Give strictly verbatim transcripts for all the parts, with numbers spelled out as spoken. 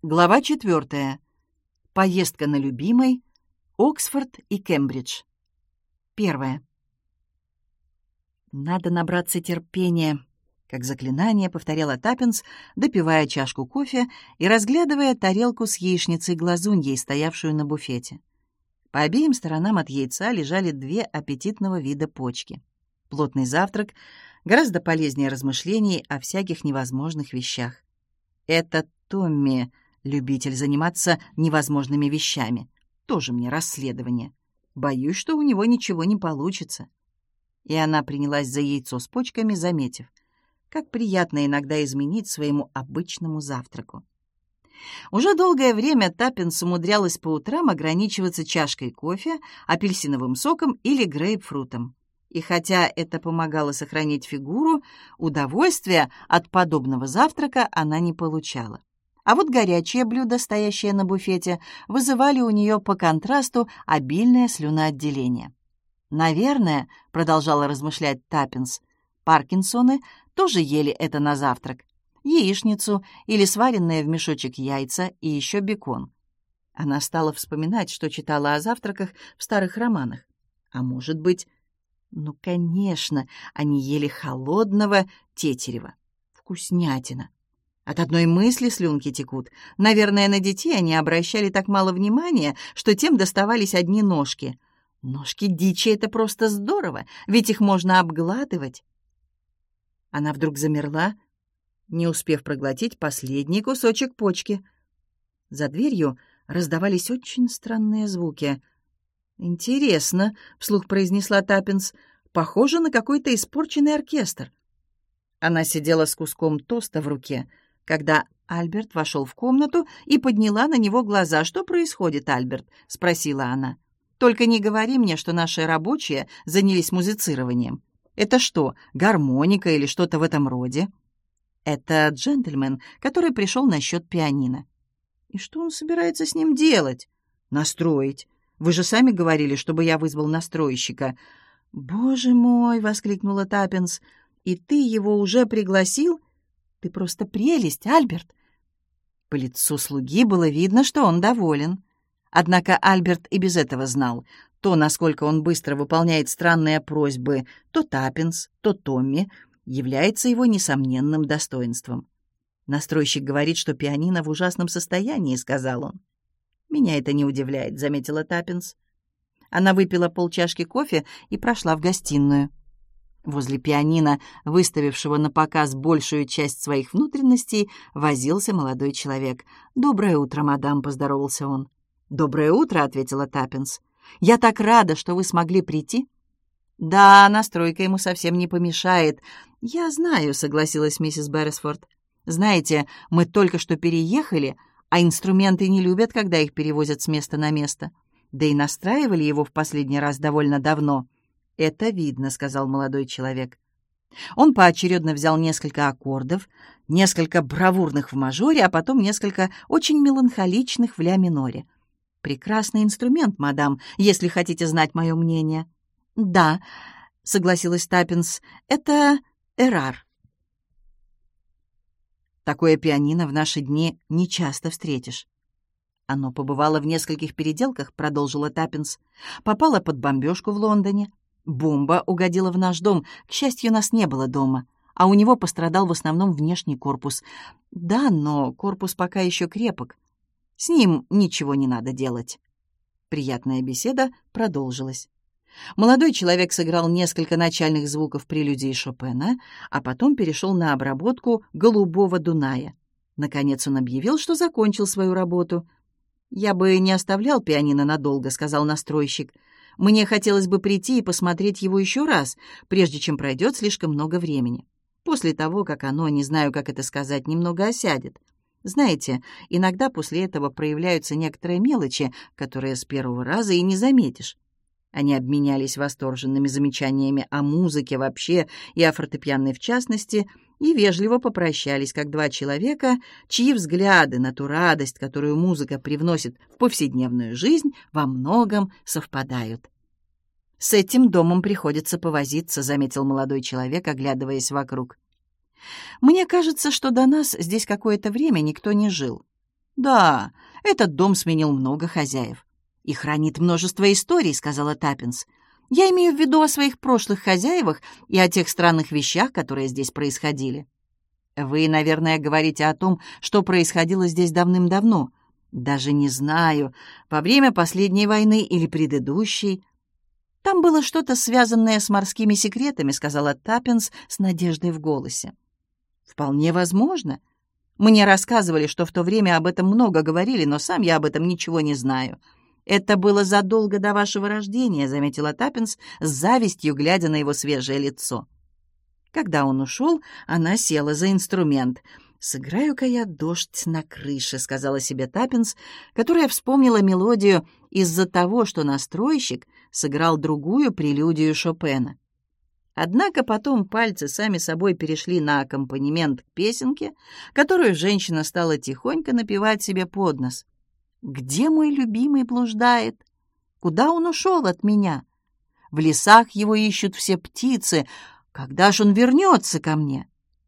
Глава четвертая. Поездка на любимой. Оксфорд и Кембридж. Первое. «Надо набраться терпения», — как заклинание повторяла Таппинс, допивая чашку кофе и разглядывая тарелку с яичницей-глазуньей, стоявшую на буфете. По обеим сторонам от яйца лежали две аппетитного вида почки. Плотный завтрак гораздо полезнее размышлений о всяких невозможных вещах. Это Томми, любитель заниматься невозможными вещами. Тоже мне расследование. Боюсь, что у него ничего не получится. И она принялась за яйцо с почками, заметив, как приятно иногда изменить своему обычному завтраку. Уже долгое время Таппинс умудрялась по утрам ограничиваться чашкой кофе, апельсиновым соком или грейпфрутом. И хотя это помогало сохранить фигуру, удовольствия от подобного завтрака она не получала. А вот горячие блюда, стоящие на буфете, вызывали у нее по контрасту обильное слюноотделение. «Наверное, — продолжала размышлять Таппинс, — Паркинсоны тоже ели это на завтрак. Яичницу или сваренные в мешочек яйца и еще бекон». Она стала вспоминать, что читала о завтраках в старых романах. А может быть... Ну, конечно, они ели холодного тетерева. Вкуснятина. От одной мысли слюнки текут. Наверное, на детей они обращали так мало внимания, что тем доставались одни ножки. Ножки дичи — это просто здорово, ведь их можно обгладывать. Она вдруг замерла, не успев проглотить последний кусочек почки. За дверью раздавались очень странные звуки. «Интересно», — вслух произнесла Таппинс, — «похоже на какой-то испорченный оркестр». Она сидела с куском тоста в руке, когда Альберт вошел в комнату и подняла на него глаза. «Что происходит, Альберт?» — спросила она. «Только не говори мне, что наши рабочие занялись музицированием. Это что, гармоника или что-то в этом роде?» «Это джентльмен, который пришел насчет пианино». «И что он собирается с ним делать?» «Настроить. Вы же сами говорили, чтобы я вызвал настройщика». «Боже мой!» — воскликнула Таппинс. «И ты его уже пригласил? Ты просто прелесть, Альберт!» По лицу слуги было видно, что он доволен. Однако Альберт и без этого знал то, насколько он быстро выполняет странные просьбы то Таппинс, то Томми, является его несомненным достоинством. «Настройщик говорит, что пианино в ужасном состоянии», — сказал он. «Меня это не удивляет», — заметила Таппинс. Она выпила полчашки кофе и прошла в гостиную. Возле пианино, выставившего на показ большую часть своих внутренностей, возился молодой человек. «Доброе утро, мадам», — поздоровался он. «Доброе утро», — ответила Таппинс. «Я так рада, что вы смогли прийти». «Да, настройка ему совсем не помешает». «Я знаю», — согласилась миссис Берресфорд. «Знаете, мы только что переехали, а инструменты не любят, когда их перевозят с места на место. Да и настраивали его в последний раз довольно давно». «Это видно», — сказал молодой человек. Он поочередно взял несколько аккордов, несколько бравурных в мажоре, а потом несколько очень меланхоличных в ля-миноре. «Прекрасный инструмент, мадам, если хотите знать мое мнение». «Да», — согласилась Таппинс, — «это эрар». Такое пианино в наши дни нечасто встретишь. «Оно побывало в нескольких переделках», — продолжила Таппинс. «Попало под бомбежку в Лондоне. Бомба угодила в наш дом. К счастью, нас не было дома, а у него пострадал в основном внешний корпус. Да, но корпус пока еще крепок. С ним ничего не надо делать». Приятная беседа продолжилась. Молодой человек сыграл несколько начальных звуков прелюдии Шопена, а потом перешел на обработку «Голубого Дуная». Наконец он объявил, что закончил свою работу. «Я бы не оставлял пианино надолго», — сказал настройщик. «Мне хотелось бы прийти и посмотреть его еще раз, прежде чем пройдет слишком много времени. После того, как оно, не знаю, как это сказать, немного осядет. Знаете, иногда после этого проявляются некоторые мелочи, которые с первого раза и не заметишь». Они обменялись восторженными замечаниями о музыке вообще и о фортепианной в частности, и вежливо попрощались, как два человека, чьи взгляды на ту радость, которую музыка привносит в повседневную жизнь, во многом совпадают. «С этим домом приходится повозиться», — заметил молодой человек, оглядываясь вокруг. «Мне кажется, что до нас здесь какое-то время никто не жил». «Да, этот дом сменил много хозяев. И хранит множество историй», — сказала Таппинс. «Я имею в виду о своих прошлых хозяевах и о тех странных вещах, которые здесь происходили». «Вы, наверное, говорите о том, что происходило здесь давным-давно». «Даже не знаю, во время последней войны или предыдущей». «Там было что-то, связанное с морскими секретами», — сказала Таппинс с надеждой в голосе. «Вполне возможно. Мне рассказывали, что в то время об этом много говорили, но сам я об этом ничего не знаю». «Это было задолго до вашего рождения», — заметила Таппинс с завистью, глядя на его свежее лицо. Когда он ушел, она села за инструмент. «Сыграю-ка я «Дождь на крыше», — сказала себе Таппинс, которая вспомнила мелодию из-за того, что настройщик сыграл другую прелюдию Шопена. Однако потом пальцы сами собой перешли на аккомпанемент к песенке, которую женщина стала тихонько напевать себе под нос. «Где мой любимый блуждает? Куда он ушел от меня? В лесах его ищут все птицы. Когда ж он вернется ко мне?»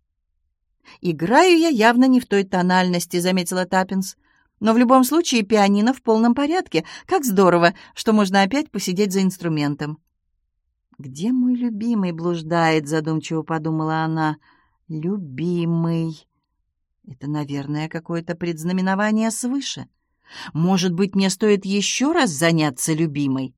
«Играю я явно не в той тональности», — заметила Таппинс. «Но в любом случае пианино в полном порядке. Как здорово, что можно опять посидеть за инструментом». «Где мой любимый блуждает?» — задумчиво подумала она. «Любимый. Это, наверное, какое-то предзнаменование свыше. Может быть, мне стоит еще раз заняться любимой?»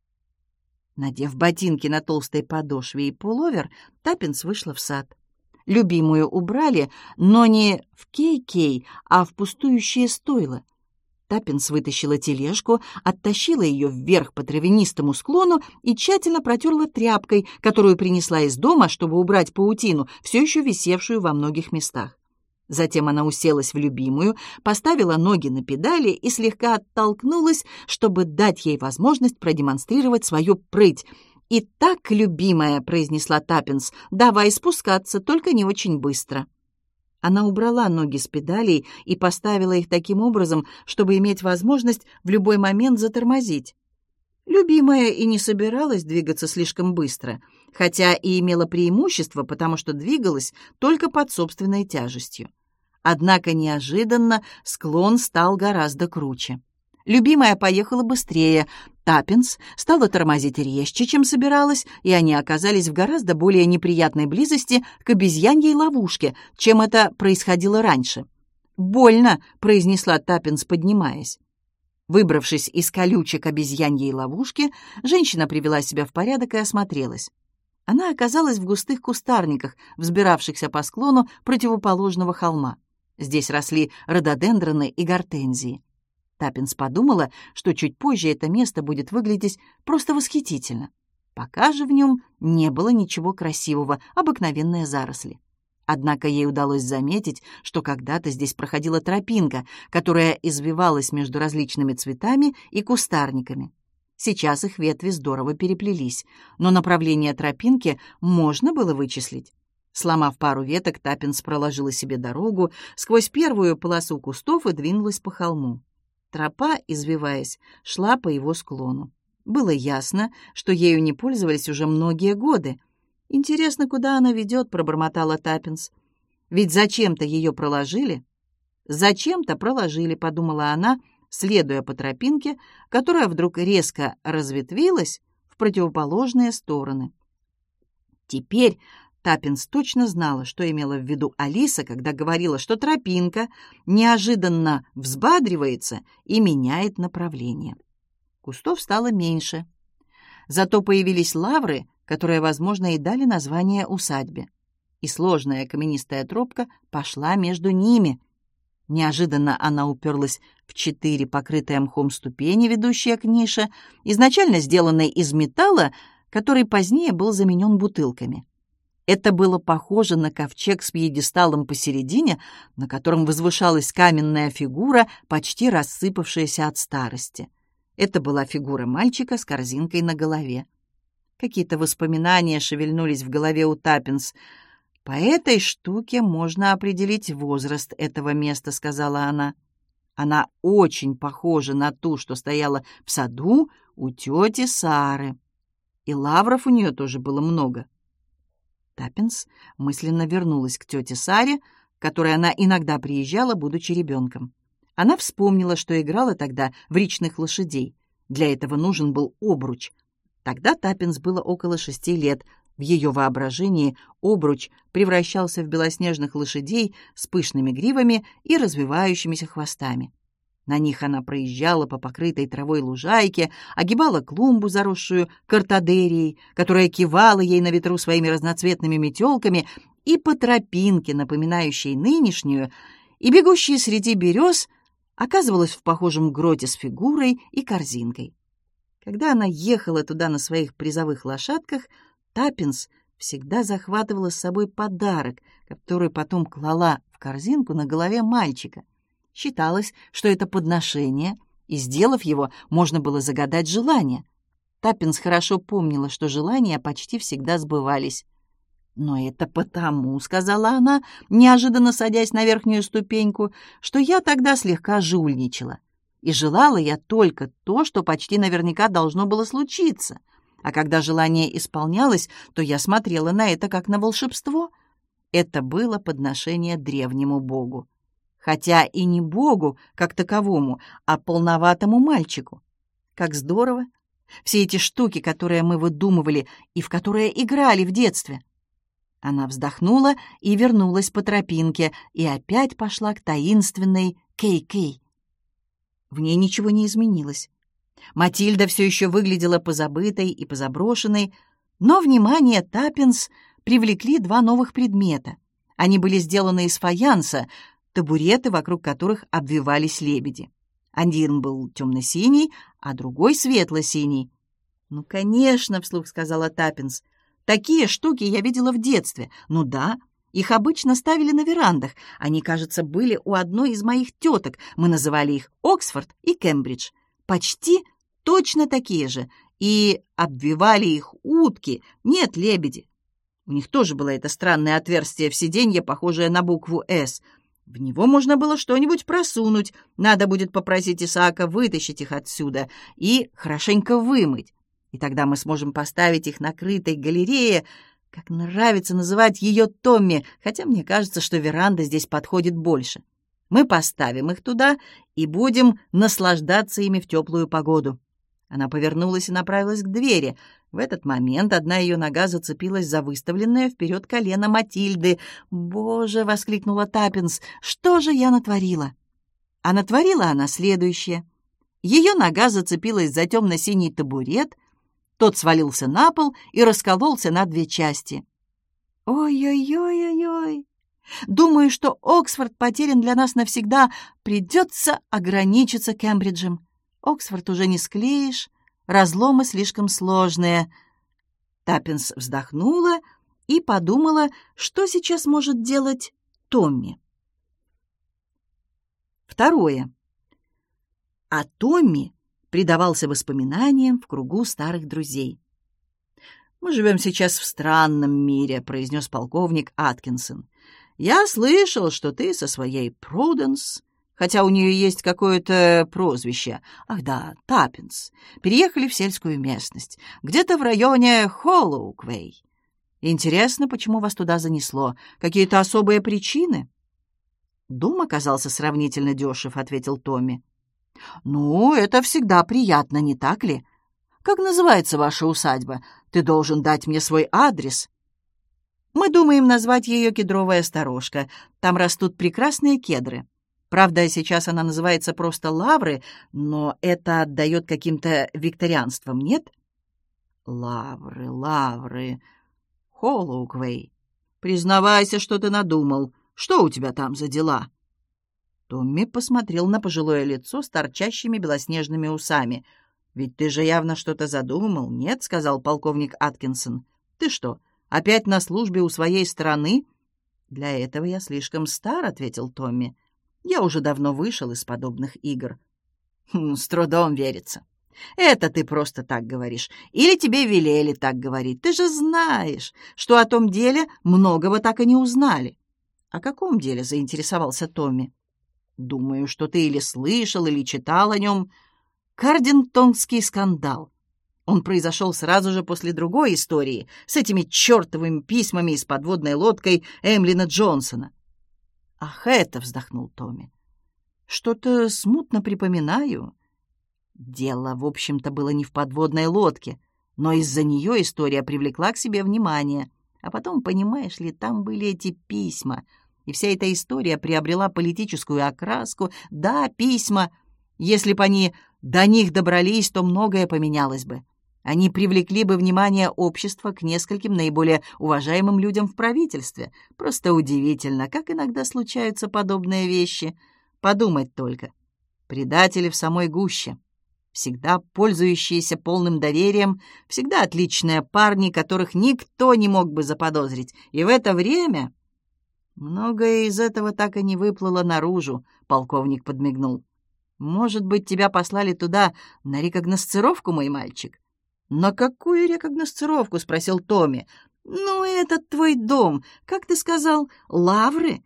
Надев ботинки на толстой подошве и пуловер, Таппинс вышла в сад. Любимую убрали, но не в кей-кей, а в пустующее стойло. Таппинс вытащила тележку, оттащила ее вверх по травянистому склону и тщательно протерла тряпкой, которую принесла из дома, чтобы убрать паутину, все еще висевшую во многих местах. Затем она уселась в любимую, поставила ноги на педали и слегка оттолкнулась, чтобы дать ей возможность продемонстрировать свою прыть. «Итак, любимая», — произнесла Таппинс, — «давай спускаться, только не очень быстро». Она убрала ноги с педалей и поставила их таким образом, чтобы иметь возможность в любой момент затормозить. Любимая и не собиралась двигаться слишком быстро, хотя и имела преимущество, потому что двигалась только под собственной тяжестью. Однако неожиданно склон стал гораздо круче. Любимая поехала быстрее. Таппинс стала тормозить резче, чем собиралась, и они оказались в гораздо более неприятной близости к обезьяньей ловушке, чем это происходило раньше. «Больно», — произнесла Таппинс, поднимаясь. Выбравшись из колючек обезьяньей ловушки, женщина привела себя в порядок и осмотрелась. Она оказалась в густых кустарниках, взбиравшихся по склону противоположного холма. Здесь росли рододендроны и гортензии. Таппинс подумала, что чуть позже это место будет выглядеть просто восхитительно. Пока же в нем не было ничего красивого, обыкновенные заросли. Однако ей удалось заметить, что когда-то здесь проходила тропинка, которая извивалась между различными цветами и кустарниками. Сейчас их ветви здорово переплелись, но направление тропинки можно было вычислить. Сломав пару веток, Таппинс проложила себе дорогу сквозь первую полосу кустов и двинулась по холму. Тропа, извиваясь, шла по его склону. Было ясно, что ею не пользовались уже многие годы. «Интересно, куда она ведет?» — пробормотала Таппинс. «Ведь зачем-то ее проложили?» «Зачем-то проложили», — подумала она, следуя по тропинке, которая вдруг резко разветвилась в противоположные стороны. Теперь Таппинс точно знала, что имела в виду Алиса, когда говорила, что тропинка неожиданно взбадривается и меняет направление. Кустов стало меньше. Зато появились лавры, которые, возможно, и дали название усадьбе. И сложная каменистая тропка пошла между ними. Неожиданно она уперлась в четыре покрытые мхом ступени, ведущие к нише, изначально сделанной из металла, который позднее был заменен бутылками. Это было похоже на ковчег с пьедесталом посередине, на котором возвышалась каменная фигура, почти рассыпавшаяся от старости. Это была фигура мальчика с корзинкой на голове. Какие-то воспоминания шевельнулись в голове у Таппинс. «По этой штуке можно определить возраст этого места», — сказала она. «Она очень похожа на ту, что стояла в саду у тети Сары. И лавров у нее тоже было много». Таппинс мысленно вернулась к тете Саре, к которой она иногда приезжала, будучи ребенком. Она вспомнила, что играла тогда в речных лошадей. Для этого нужен был обруч. Тогда Таппинс было около шести лет. В ее воображении обруч превращался в белоснежных лошадей с пышными гривами и развивающимися хвостами. На них она проезжала по покрытой травой лужайке, огибала клумбу, заросшую картадерией, которая кивала ей на ветру своими разноцветными метелками, и по тропинке, напоминающей нынешнюю, и бегущей среди берез, оказывалась в похожем гроте с фигурой и корзинкой. Когда она ехала туда на своих призовых лошадках, Таппинс всегда захватывала с собой подарок, который потом клала в корзинку на голове мальчика. Считалось, что это подношение, и, сделав его, можно было загадать желание. Таппинс хорошо помнила, что желания почти всегда сбывались. «Но это потому, — сказала она, неожиданно садясь на верхнюю ступеньку, — что я тогда слегка жульничала. И желала я только то, что почти наверняка должно было случиться. А когда желание исполнялось, то я смотрела на это как на волшебство. Это было подношение древнему богу. Хотя и не богу как таковому, а полноватому мальчику. Как здорово! Все эти штуки, которые мы выдумывали и в которые играли в детстве». Она вздохнула и вернулась по тропинке, и опять пошла к таинственной Кей-Кей. В ней ничего не изменилось. Матильда все еще выглядела позабытой и позаброшенной, но внимание Таппинс привлекли два новых предмета. Они были сделаны из фаянса, табуреты, вокруг которых обвивались лебеди. Один был темно-синий, а другой светло-синий. «Ну, конечно, — вслух сказала Таппинс, — такие штуки я видела в детстве. Ну да, их обычно ставили на верандах. Они, кажется, были у одной из моих теток. Мы называли их Оксфорд и Кембридж. Почти точно такие же. И обвивали их утки, нет, лебеди. У них тоже было это странное отверстие в сиденье, похожее на букву «С». В него можно было что-нибудь просунуть. Надо будет попросить Исаака вытащить их отсюда и хорошенько вымыть. И тогда мы сможем поставить их на крытой галерее, как нравится называть ее Томми, хотя мне кажется, что веранда здесь подходит больше. Мы поставим их туда и будем наслаждаться ими в теплую погоду». Она повернулась и направилась к двери. В этот момент одна ее нога зацепилась за выставленное вперед колено Матильды. «Боже!» — воскликнула Таппинс. «Что же я натворила?» А натворила она следующее. Ее нога зацепилась за темно-синий табурет, тот свалился на пол и раскололся на две части. «Ой-ой-ой-ой-ой! Думаю, что Оксфорд потерян для нас навсегда. Придется ограничиться Кембриджем. Оксфорд уже не склеишь, разломы слишком сложные». Таппинс вздохнула и подумала, что сейчас может делать Томми. Второе. А Томми предавался воспоминаниям в кругу старых друзей. «Мы живем сейчас в странном мире», — произнес полковник Аткинсон. «Я слышал, что ты со своей Пруденс, хотя у нее есть какое-то прозвище, ах да, Таппинс, переехали в сельскую местность, где-то в районе Холлоуквей. Интересно, почему вас туда занесло? Какие-то особые причины?» «Дом оказался сравнительно дешев», — ответил Томми. «Ну, это всегда приятно, не так ли? Как называется ваша усадьба? Ты должен дать мне свой адрес». «Мы думаем назвать ее Кедровая сторожка. Там растут прекрасные кедры. Правда, сейчас она называется просто Лавры, но это отдает каким-то викторианством, нет?» «Лавры, Лавры, Холлоуквей. Признавайся, что ты надумал. Что у тебя там за дела?» Томми посмотрел на пожилое лицо с торчащими белоснежными усами. «Ведь ты же явно что-то задумал, нет?» — сказал полковник Аткинсон. «Ты что, опять на службе у своей страны?» «Для этого я слишком стар», — ответил Томми. «Я уже давно вышел из подобных игр». Хм, «С трудом верится. Это ты просто так говоришь. Или тебе велели так говорить. Ты же знаешь, что о том деле многого так и не узнали». «О каком деле?» — заинтересовался Томми. «Думаю, что ты или слышал, или читал о нем. Кардингтонский скандал. Он произошел сразу же после другой истории с этими чертовыми письмами и с подводной лодкой Эмлина Джонсона». «Ах, это!» — вздохнул Томми. Что-то смутно припоминаю». Дело, в общем-то, было не в подводной лодке, но из-за нее история привлекла к себе внимание. А потом, понимаешь ли, там были эти письма, и вся эта история приобрела политическую окраску. Да, письма. Если бы они до них добрались, то многое поменялось бы. Они привлекли бы внимание общества к нескольким наиболее уважаемым людям в правительстве. Просто удивительно, как иногда случаются подобные вещи. Подумать только. Предатели в самой гуще. Всегда пользующиеся полным доверием, всегда отличные парни, которых никто не мог бы заподозрить. И в это время... Многое из этого так и не выплыло наружу, полковник подмигнул. Может быть, тебя послали туда на рекогносцировку, мой мальчик? «На какую рекогносцировку?» — спросил Томми. «Ну, этот твой дом, как ты сказал, лавры?»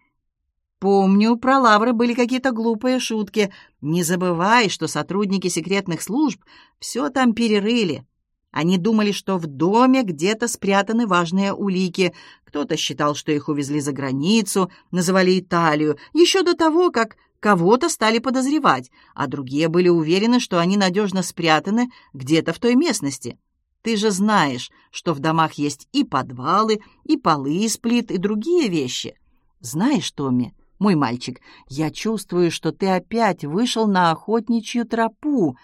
«Помню, про лавры были какие-то глупые шутки. Не забывай, что сотрудники секретных служб все там перерыли. Они думали, что в доме где-то спрятаны важные улики. Кто-то считал, что их увезли за границу, называли Италию, еще до того, как кого-то стали подозревать, а другие были уверены, что они надежно спрятаны где-то в той местности. Ты же знаешь, что в домах есть и подвалы, и полы из плит, и другие вещи. Знаешь, Томми, мой мальчик, я чувствую, что ты опять вышел на охотничью тропу.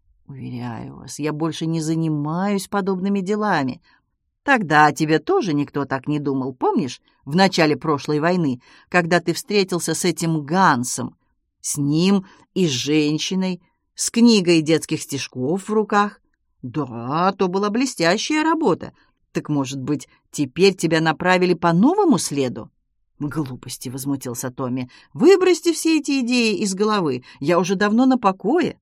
Уверяю вас, я больше не занимаюсь подобными делами. Тогда о тебе тоже никто так не думал, помнишь, в начале прошлой войны, когда ты встретился с этим Гансом, с ним и с женщиной, с книгой детских стишков в руках? Да, то была блестящая работа. Так, может быть, теперь тебя направили по новому следу? Глупости, — возмутился Томми. Выбросьте все эти идеи из головы. Я уже давно на покое.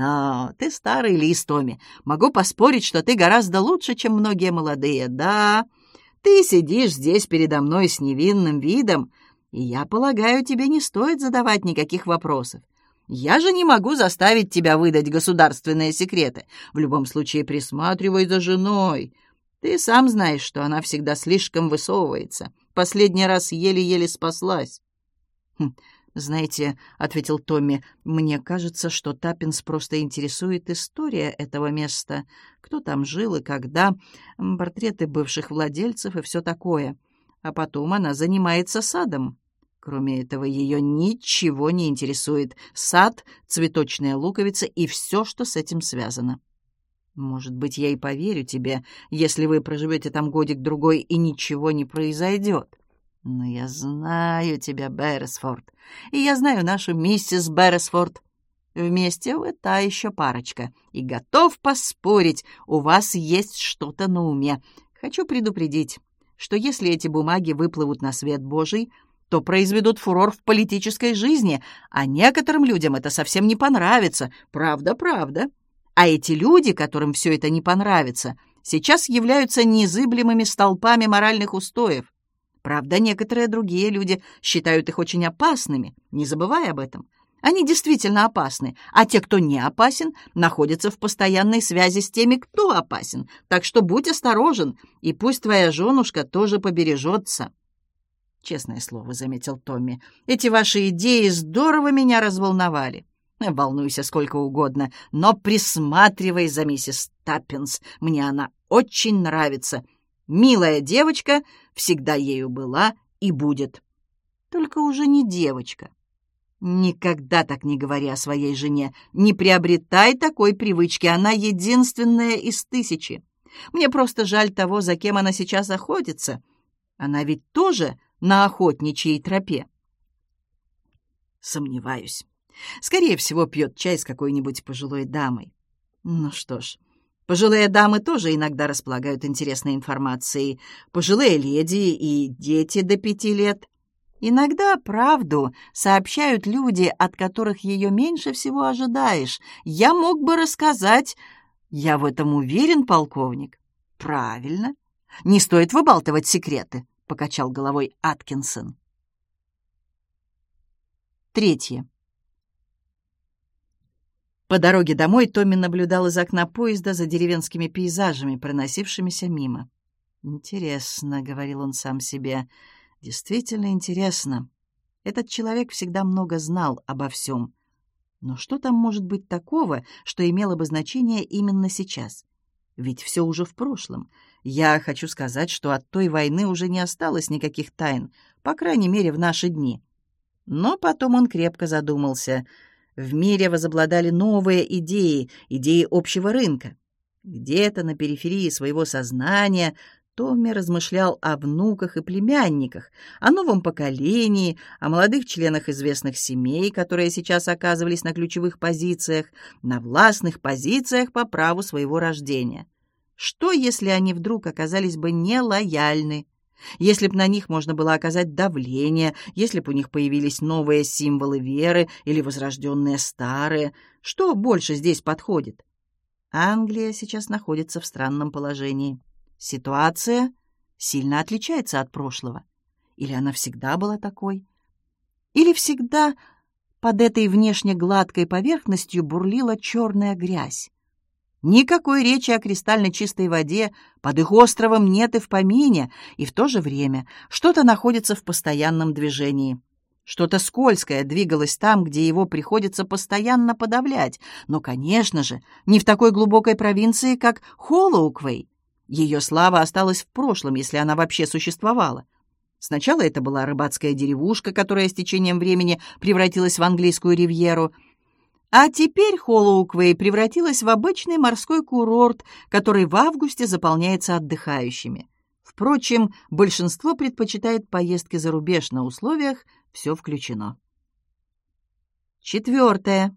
А, ты старый лис, Томми. Могу поспорить, что ты гораздо лучше, чем многие молодые. Да, ты сидишь здесь передо мной с невинным видом, и я полагаю, тебе не стоит задавать никаких вопросов. Я же не могу заставить тебя выдать государственные секреты. В любом случае, присматривай за женой. Ты сам знаешь, что она всегда слишком высовывается. Последний раз еле-еле спаслась. Хм, «Знаете, — ответил Томми, — мне кажется, что Таппинс просто интересует история этого места. Кто там жил и когда, портреты бывших владельцев и все такое. А потом она занимается садом. Кроме этого, ее ничего не интересует. Сад, цветочная луковица и все, что с этим связано. Может быть, я и поверю тебе, если вы проживете там годик-другой и ничего не произойдет. Но я знаю тебя, Берресфорд, и я знаю нашу миссис Берресфорд. Вместе вы та еще парочка, и готов поспорить, у вас есть что-то на уме. Хочу предупредить, что если эти бумаги выплывут на свет Божий, то произведут фурор в политической жизни, а некоторым людям это совсем не понравится. Правда, правда. А эти люди, которым все это не понравится, сейчас являются незыблемыми столпами моральных устоев. Правда, некоторые другие люди считают их очень опасными, не забывай об этом. Они действительно опасны, а те, кто не опасен, находятся в постоянной связи с теми, кто опасен. Так что будь осторожен, и пусть твоя женушка тоже побережется. Честное слово, — заметил Томми, — эти ваши идеи здорово меня разволновали. Волнуйся сколько угодно, но присматривай за миссис Таппинс. Мне она очень нравится. Милая девочка, всегда ею была и будет. Только уже не девочка. Никогда так не говори о своей жене. Не приобретай такой привычки. Она единственная из тысячи. Мне просто жаль того, за кем она сейчас охотится. Она ведь тоже на охотничьей тропе. Сомневаюсь. Скорее всего, пьет чай с какой-нибудь пожилой дамой. Ну что ж, пожилые дамы тоже иногда располагают интересной информацией. Пожилые леди и дети до пяти лет. Иногда правду сообщают люди, от которых ее меньше всего ожидаешь. Я мог бы рассказать... Я в этом уверен, полковник. Правильно. Не стоит выбалтывать секреты, — покачал головой Аткинсон. Третье. По дороге домой Томми наблюдал из окна поезда за деревенскими пейзажами, проносившимися мимо. «Интересно», — говорил он сам себе, — «действительно интересно. Этот человек всегда много знал обо всем. Но что там может быть такого, что имело бы значение именно сейчас? Ведь все уже в прошлом. Я хочу сказать, что от той войны уже не осталось никаких тайн, по крайней мере, в наши дни. Но потом он крепко задумался. В мире возобладали новые идеи, идеи общего рынка. Где-то на периферии своего сознания Томми размышлял о внуках и племянниках, о новом поколении, о молодых членах известных семей, которые сейчас оказывались на ключевых позициях, на властных позициях по праву своего рождения. Что, если они вдруг оказались бы нелояльны? Если б на них можно было оказать давление, если б у них появились новые символы веры или возрожденные старые, что больше здесь подходит? Англия сейчас находится в странном положении. Ситуация сильно отличается от прошлого. Или она всегда была такой? Или всегда под этой внешне гладкой поверхностью бурлила черная грязь? Никакой речи о кристально чистой воде под их островом нет и в помине, и в то же время что-то находится в постоянном движении. Что-то скользкое двигалось там, где его приходится постоянно подавлять, но, конечно же, не в такой глубокой провинции, как Холлоуквей. Ее слава осталась в прошлом, если она вообще существовала. Сначала это была рыбацкая деревушка, которая с течением времени превратилась в английскую ривьеру, а теперь Холлоуквей превратилась в обычный морской курорт, который в августе заполняется отдыхающими. Впрочем, большинство предпочитает поездки за рубеж на условиях «все включено». Четвертое.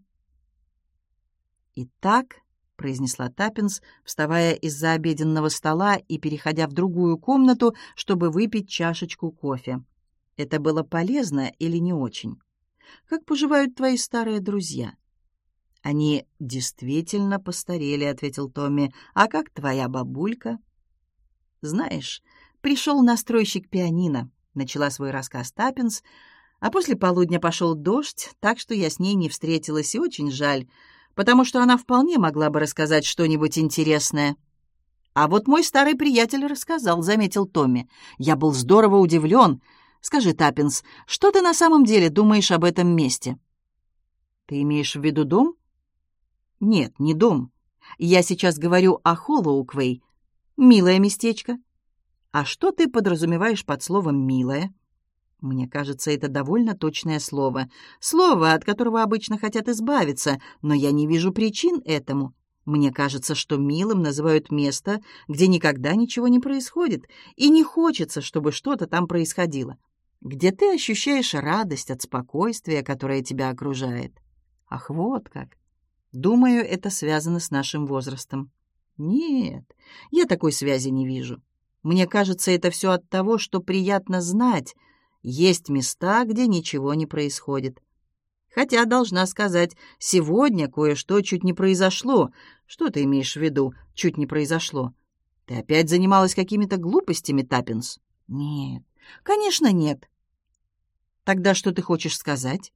«Итак», — произнесла Таппинс, вставая из-за обеденного стола и переходя в другую комнату, чтобы выпить чашечку кофе. «Это было полезно или не очень? Как поживают твои старые друзья?» «Они действительно постарели», — ответил Томми. «А как твоя бабулька?» «Знаешь, пришел настройщик пианино», — начала свой рассказ Таппинс, «а после полудня пошел дождь, так что я с ней не встретилась, и очень жаль, потому что она вполне могла бы рассказать что-нибудь интересное». «А вот мой старый приятель рассказал», — заметил Томми. «Я был здорово удивлен. Скажи, Таппинс, что ты на самом деле думаешь об этом месте?» «Ты имеешь в виду дом?» «Нет, не дом. Я сейчас говорю о Холлоуквей. Милое местечко». «А что ты подразумеваешь под словом «милое»?» «Мне кажется, это довольно точное слово. Слово, от которого обычно хотят избавиться, но я не вижу причин этому. Мне кажется, что милым называют место, где никогда ничего не происходит, и не хочется, чтобы что-то там происходило, где ты ощущаешь радость от спокойствия, которое тебя окружает». «Ах, вот как! Думаю, это связано с нашим возрастом». «Нет, я такой связи не вижу. Мне кажется, это все от того, что приятно знать. Есть места, где ничего не происходит. Хотя, должна сказать, сегодня кое-что чуть не произошло. Что ты имеешь в виду, чуть не произошло? Ты опять занималась какими-то глупостями, Таппинс?» «Нет, конечно, нет». «Тогда что ты хочешь сказать?»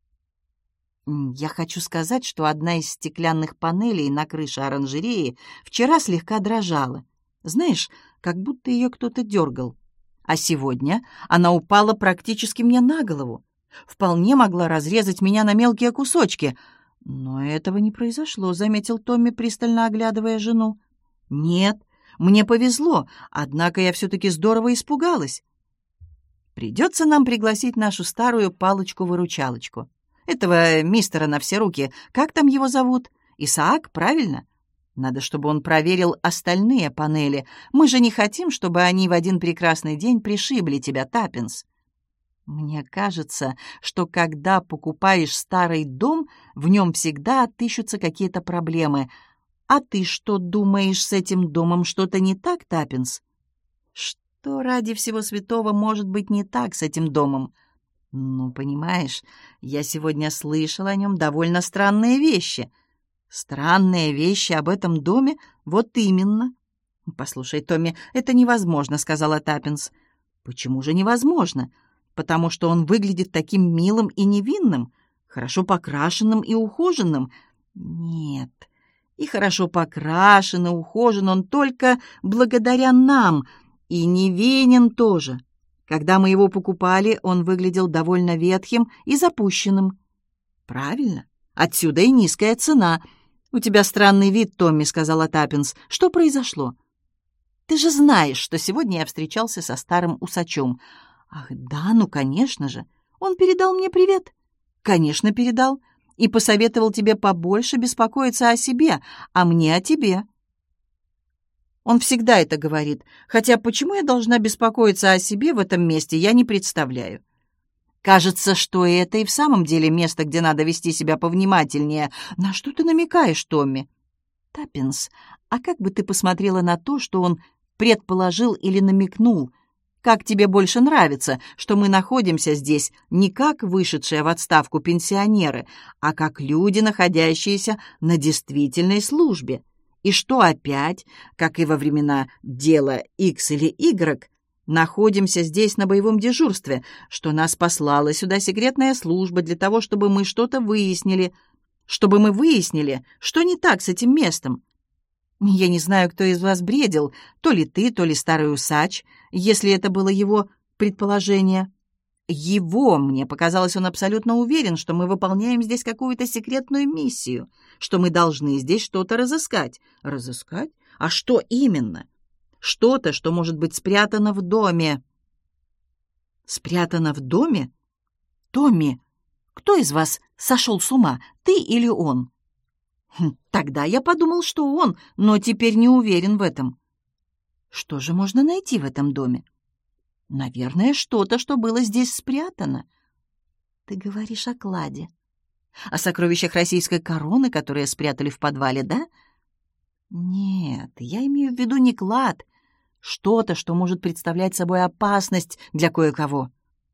«Я хочу сказать, что одна из стеклянных панелей на крыше оранжереи вчера слегка дрожала. Знаешь, как будто ее кто-то дергал. А сегодня она упала практически мне на голову. Вполне могла разрезать меня на мелкие кусочки. Но этого не произошло», — заметил Томми, пристально оглядывая жену. «Нет, мне повезло, однако я все-таки здорово испугалась. Придется нам пригласить нашу старую палочку-выручалочку. Этого мистера на все руки, как там его зовут? Исаак, правильно? Надо, чтобы он проверил остальные панели. Мы же не хотим, чтобы они в один прекрасный день пришибли тебя, Таппинс». «Мне кажется, что когда покупаешь старый дом, в нем всегда отыщутся какие-то проблемы. А ты что думаешь, с этим домом что-то не так, Таппинс?» «Что ради всего святого может быть не так с этим домом?» «Ну, понимаешь, я сегодня слышала о нем довольно странные вещи». «Странные вещи об этом доме? Вот именно». «Послушай, Томми, это невозможно», — сказала Таппинс. «Почему же невозможно? Потому что он выглядит таким милым и невинным, хорошо покрашенным и ухоженным». «Нет, и хорошо покрашен и ухожен он только благодаря нам, и невинен тоже. Когда мы его покупали, он выглядел довольно ветхим и запущенным». «Правильно. Отсюда и низкая цена. «У тебя странный вид, Томми», — сказала Таппинс. «Что произошло?» «Ты же знаешь, что сегодня я встречался со старым усачом». «Ах, да, ну, конечно же. Он передал мне привет?» «Конечно, передал. И посоветовал тебе побольше беспокоиться о себе, а мне о тебе». Он всегда это говорит, хотя почему я должна беспокоиться о себе в этом месте, я не представляю. Кажется, что это и в самом деле место, где надо вести себя повнимательнее. На что ты намекаешь, Томми? Таппинс, а как бы ты посмотрела на то, что он предположил или намекнул? Как тебе больше нравится, что мы находимся здесь не как вышедшие в отставку пенсионеры, а как люди, находящиеся на действительной службе? И что опять, как и во времена дела X или Y, находимся здесь на боевом дежурстве, что нас послала сюда секретная служба для того, чтобы мы что-то выяснили, чтобы мы выяснили, что не так с этим местом. Я не знаю, кто из вас бредил, то ли ты, то ли старый усач, если это было его предположение. Его, мне показалось, он абсолютно уверен, что мы выполняем здесь какую-то секретную миссию, что мы должны здесь что-то разыскать. Разыскать? А что именно? Что-то, что может быть спрятано в доме. Спрятано в доме? Томми, кто из вас сошел с ума, ты или он? Хм, тогда я подумал, что он, но теперь не уверен в этом. Что же можно найти в этом доме? Наверное, что-то, что было здесь спрятано. Ты говоришь о кладе. О сокровищах российской короны, которые спрятали в подвале, да? Нет, я имею в виду не клад. Что-то, что может представлять собой опасность для кое-кого.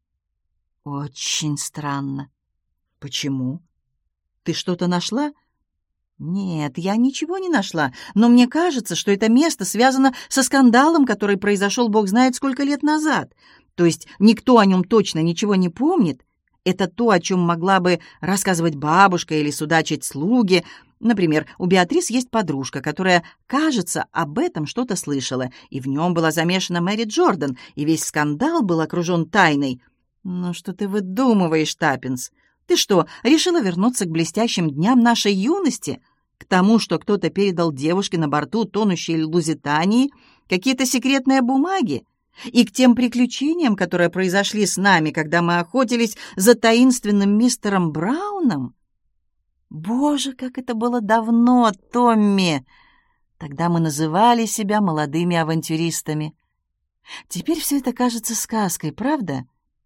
Очень странно. Почему? Ты что-то нашла? Нет, я ничего не нашла, но мне кажется, что это место связано со скандалом, который произошел бог знает сколько лет назад. То есть никто о нем точно ничего не помнит. Это то, о чем могла бы рассказывать бабушка или судачить слуги. Например, у Беатрис есть подружка, которая, кажется, об этом что-то слышала, и в нем была замешана Мэри Джордан, и весь скандал был окружен тайной. Ну что ты выдумываешь, Таппинс? Ты что, решила вернуться к блестящим дням нашей юности? К тому, что кто-то передал девушке на борту тонущей Лузитании какие-то секретные бумаги? И к тем приключениям, которые произошли с нами, когда мы охотились за таинственным мистером Брауном? Боже, как это было давно, Томми! Тогда мы называли себя молодыми авантюристами. Теперь все это кажется сказкой, правда?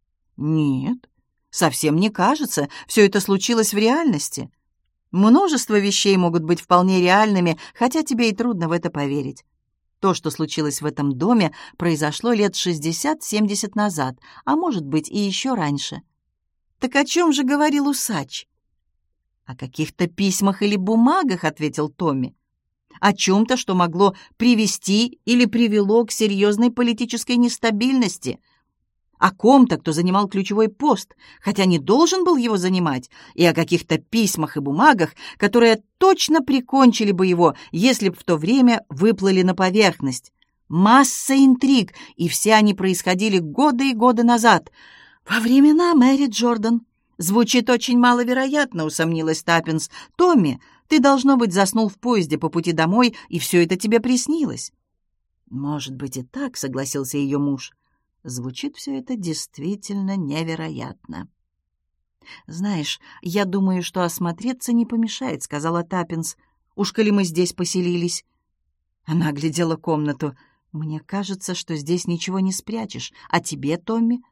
Нет, совсем не кажется. Все это случилось в реальности. Множество вещей могут быть вполне реальными, хотя тебе и трудно в это поверить. То, что случилось в этом доме, произошло лет шестьдесят-семьдесят назад, а может быть и еще раньше. Так о чем же говорил усач? «О каких-то письмах или бумагах», — ответил Томми. «О чем-то, что могло привести или привело к серьезной политической нестабильности. О ком-то, кто занимал ключевой пост, хотя не должен был его занимать, и о каких-то письмах и бумагах, которые точно прикончили бы его, если бы в то время выплыли на поверхность. Масса интриг, и все они происходили годы и годы назад, во времена Мэри Джордан». «Звучит очень маловероятно», — усомнилась Таппинс. «Томми, ты, должно быть, заснул в поезде по пути домой, и все это тебе приснилось». «Может быть и так», — согласился ее муж. «Звучит все это действительно невероятно». «Знаешь, я думаю, что осмотреться не помешает», — сказала Таппинс. «Уж коли мы здесь поселились». Она оглядела комнату. «Мне кажется, что здесь ничего не спрячешь. А тебе, Томми?»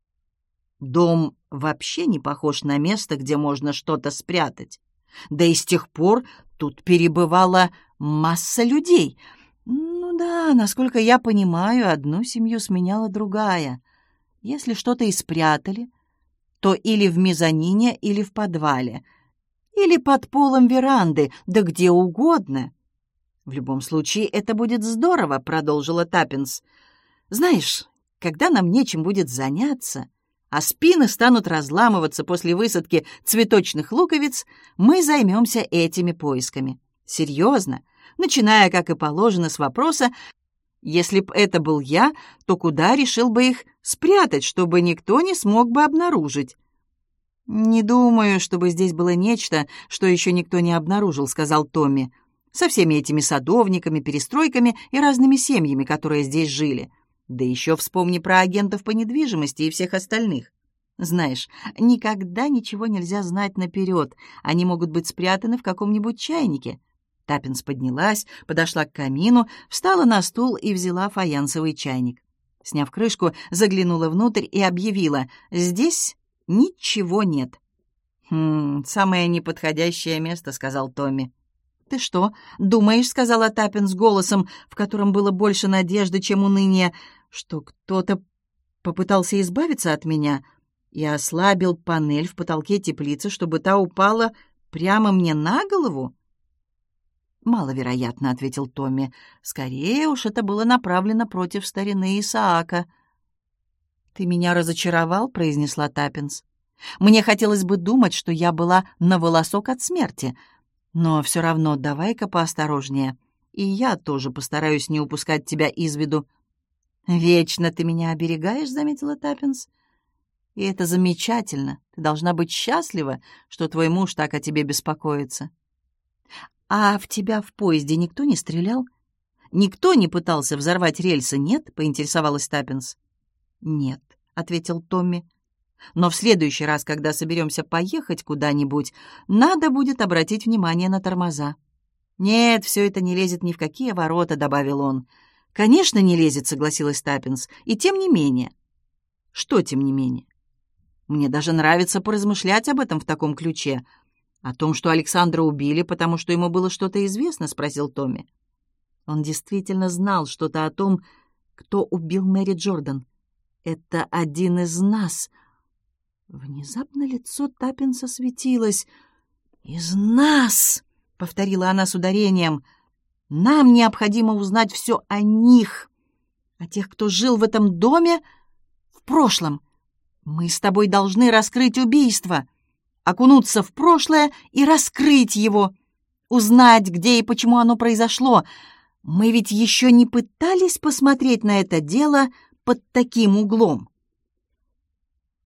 «Дом вообще не похож на место, где можно что-то спрятать. Да и с тех пор тут перебывала масса людей. Ну да, насколько я понимаю, одну семью сменяла другая. Если что-то и спрятали, то или в мезонине, или в подвале, или под полом веранды, да где угодно. В любом случае, это будет здорово», — продолжила Таппинс. «Знаешь, когда нам нечем будет заняться, а спины станут разламываться после высадки цветочных луковиц, мы займемся этими поисками. Серьезно, начиная, как и положено, с вопроса: если б это был я, то куда решил бы их спрятать, чтобы никто не смог бы обнаружить?» «Не думаю, чтобы здесь было нечто, что еще никто не обнаружил», — сказал Томми. «Со всеми этими садовниками, перестройками и разными семьями, которые здесь жили. Да еще вспомни про агентов по недвижимости и всех остальных. Знаешь, никогда ничего нельзя знать наперед. Они могут быть спрятаны в каком-нибудь чайнике». Таппинс поднялась, подошла к камину, встала на стул и взяла фаянсовый чайник. Сняв крышку, заглянула внутрь и объявила: «Здесь ничего нет». «Хм, самое неподходящее место», — сказал Томми. «Ты что, думаешь, — сказала Таппинс голосом, в котором было больше надежды, чем уныния, — что кто-то попытался избавиться от меня и ослабил панель в потолке теплицы, чтобы та упала прямо мне на голову?» «Маловероятно», — ответил Томми. «Скорее уж это было направлено против старины Исаака». «Ты меня разочаровал», — произнесла Таппинс. «Мне хотелось бы думать, что я была на волосок от смерти. Но все равно давай-ка поосторожнее. И я тоже постараюсь не упускать тебя из виду». «Вечно ты меня оберегаешь», — заметила Таппинс. «И это замечательно. Ты должна быть счастлива, что твой муж так о тебе беспокоится». «А в тебя в поезде никто не стрелял? Никто не пытался взорвать рельсы, нет?» — поинтересовалась Таппинс. «Нет», — ответил Томми. «Но в следующий раз, когда соберемся поехать куда-нибудь, надо будет обратить внимание на тормоза». «Нет, все это не лезет ни в какие ворота», — добавил он. «Конечно, не лезет», — согласилась Таппинс. «И тем не менее». «Что тем не менее?» «Мне даже нравится поразмышлять об этом в таком ключе». «О том, что Александра убили, потому что ему было что-то известно?» — спросил Томми. Он действительно знал что-то о том, кто убил Мэри Джордан. «Это один из нас». Внезапно лицо Таппинс осветилось. «Из нас!» — повторила она с ударением. «Нам необходимо узнать все о них, о тех, кто жил в этом доме в прошлом. Мы с тобой должны раскрыть убийство, окунуться в прошлое и раскрыть его, узнать, где и почему оно произошло. Мы ведь еще не пытались посмотреть на это дело под таким углом».